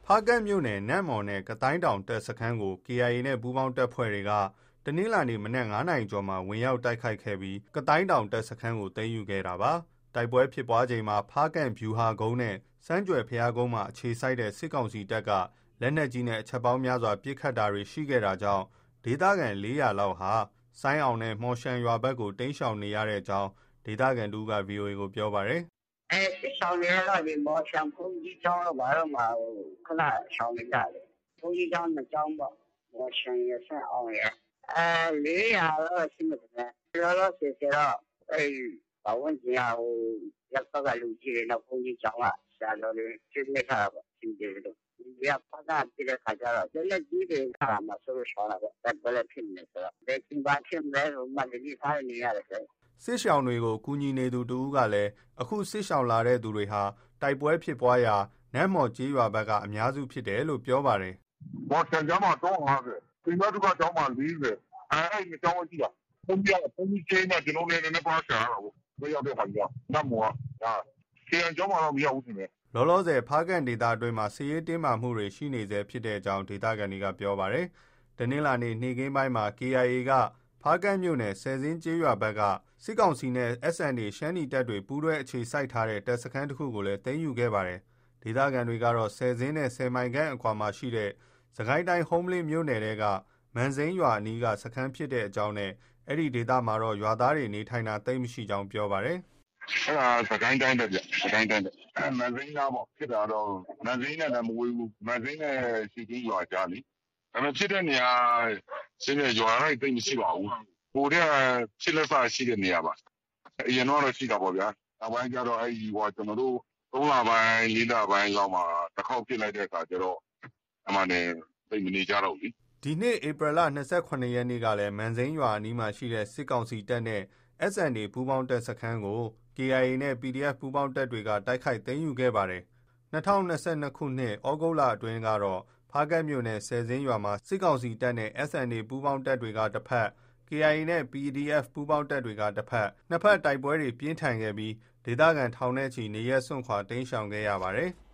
ဖားကန့်မြို့နယ်နန့်မော်နဲ့ကတိုင်းတောင်တပ်စခန်းကို KIA နဲ့ပူးပေါင်းတပ်ဖွဲ့တွေကတနင်္လာနေ့မနက် 9 နာရီကျော်မှာဝင်ရောက်တိုက်ခိုက်ခဲ့ပြီးကတိုင်းတောင်တပ်စခန်းကိုသိမ်းယူခဲ့တာပါ။တိုက်ပွဲဖြစ်ပွားချိန်မှာဖားကန့်ဗျူဟာကုန်းနဲ့စမ်းကြွယ်ဘုရားကုန်းမှာအခြေစိုက်တဲ့စစ်ကောင်စီတပ်ကလက်နက်ကြီးနဲ့အချက်ပေါင်းများစွာပစ်ခတ်တာတွေရှိခဲ့တာကြောင့်ဒေသခံ400လောက်ဟာဆိုင်းအောင်နဲ့မော်ရှန်ရွာဘက်ကိုတိမ်းရှောင်နေရတဲ့အကြောင်းဒေသခံတူက VOA ကိုပြောပါတယ်။စစ်ဆောင်တွေကတော့ဒီမော်ရှန်ဘုန်းကြီးကျောင်းတော့ဘာတော့မှခဏရှောင်နေကြတယ်။ဘုန်းကြီးကျောင်း2ကျောင်းပေါ့။မော်ရှန်ရဆန့်အောင်ရ400တော့ရှိမှာတယ်။လောလောဆယ်တော့ဘာဝင်ကြီးရပ်ဘက်ကလူကြီးတွေတော့ဘုန်းကြီးကျောင်းကဆရာတော်တွေရှင်းနေကြတာပေါ့။ရှင်းတယ်လို့ဒီကဖက်ကပြတဲ့ခါကျတော့လက်ကြီးတွေခါမှာဆိုလို့ရှောင်းတာပေါ့။ဘယ်ဖြစ်နေဆိုတော့ဘယ်ကဘာဖြစ်လဲဟိုမှဒီစားနေရတယ်ဆိုစစ်ရှောင်တွေကိုကူညီနေသူတူကလည်းအခုစစ်ရှောင်လာတဲ့သူတွေဟာတိုက်ပွဲဖြစ်ပွားရာနန်းမော်ကျေးရွာဘက်ကအများစုဖြစ်တယ်လို့ပြောပါတယ်။မော်ရှန်ကျောင်းမှာ350၊ဒီဘက်ကျောင်းမှာ40အဲဒီကျောင်းကြီးကဘုန်းကြီးကျေးမှာကျွန်တော်လည်းပါရှာတာပေါ့။ဘယ်ရောက်တဲ့ခါကျနန်းမော်ကKIAကျောင်းမှာတော့မရောက်ဘူးထင်တယ်။လောလောဆယ်ဖားကန့်ဒေသအတွင်းမှာစစ်ရေးတင်းမာမှုတွေရှိနေဆဲဖြစ်တဲ့အကြောင်းဒေသခံတွေကပြောပါတယ်။တနင်္လာနေ့နေ့ခင်းပိုင်းမှာ KIA ကဖားကန့်မြို့နယ်ဆယ်ဇင်းကျေးရွာဘက်ကစစ်ကောင်စီနဲ့ SNA ရှမ်းနီတပ်တွေပူးတွဲအခြေစိုက်ထားတဲ့တပ်စခန်းတစ်ခုကိုလည်းသိမ်းယူခဲ့ပါတယ်။ဒေသခံတွေကတော့ဆယ်ဇင်းနဲ့10 မိုင်ခန့်အကွာမှာရှိတဲ့စကိုင်းတိုင်းဟုံးမလင်းမြို့နယ်ထဲကမန်စိမ်းရွာအနီးကစခန်းဖြစ်တဲ့အကြောင်းနဲ့အဲ့ဒီဒေသမှာတော့ရွာသားတွေနေထိုင်တာသိမ်းမရှိကြောင်းပြောပါတယ်။အဲ့ဒါစကိုင်းတိုင်းပဲဗျစကိုင်းတိုင်းပဲမန်စိမ်းသားပေါ့ဖြစ်တာတော့မန်စိမ်းနဲ့လည်းမဝေးဘူးမန်စိမ်းနဲ့စီတီးရွာကြားလीဒါပေမဲ့ဖြစ်တဲ့နေရာရှင်းရရွာတိုင်းသိမ်းမရှိပါဘူး။ဟိုတဲ့ဖြစ်လက်စားရှိတဲ့နေရာပါအရင်တော့ရှိတာပေါ့ဗျာနောက်ပိုင်းကျတော့ကျွန်တော်တို့3လပိုင်း4လပိုင်းလောက်မှာတစ်ခေါက်ဖြစ်လိုက်တဲ့အခါကျတော့အမှန်နဲ့သိမနေကြတော့ဘူးဒီနေ့ဧပြီလ28ရက်နေ့ကလည်းမန်စိမ်းရွာအနီးမှာရှိတဲ့စစ်ကောင်စီတပ်နဲ့ SNA ပူးပေါင်းတပ်စခန်းကို KIA နဲ့ PDF ပူးပေါင်းတပ်တွေကတိုက်ခိုက်သိမ်းယူခဲ့ပါတယ်။2022ခုနှစ်ဩဂုတ်လအတွင်းကတော့ဖားကန့်မြို့နယ်ဆယ်ဇင်းရွာမှာစစ်ကောင်စီတပ်နဲ့ SNA ပူးပေါင်းတပ်တွေကတစ်ဖက် KIA နဲ့ PDF ပူးပေါင်းတပ်တွေကတစ်ဖက်နှစ်ဖက်တိုက်ပွဲတွေပြင်းထန်ခဲ့ပြီးဒေသခံထောင်နဲ့ချီနေရက်စွန့်ခွာတိမ်းရှောင်ခဲ့ရပါတယ်။